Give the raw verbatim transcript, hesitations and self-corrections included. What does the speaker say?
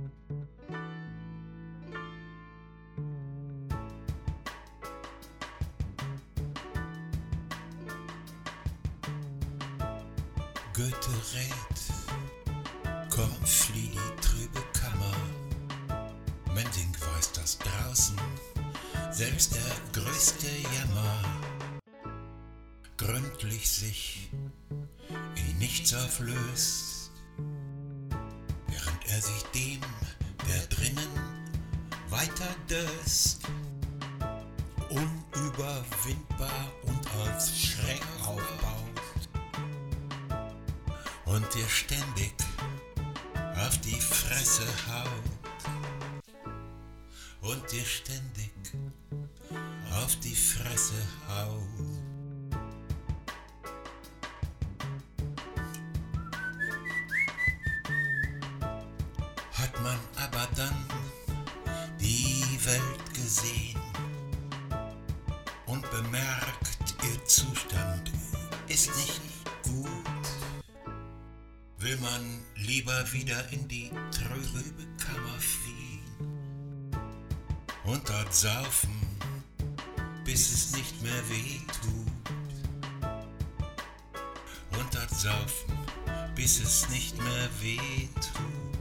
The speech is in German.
Goethe rät, komm, flieh die trübe Kammer. Mending weiß das draußen, selbst der größte Jammer gründlich sich in nichts auflöst, während er sich dem, der drinnen weiter döst, unüberwindbar und als Schreck aufbaut und dir ständig auf die Fresse haut und dir ständig auf die Fresse haut. Hat man aber dann die Welt gesehen und bemerkt, ihr Zustand ist nicht gut, will man lieber wieder in die trübe Kammer fliehen und dort saufen, bis es nicht mehr weh tut. Und dort saufen, bis es nicht mehr weh tut.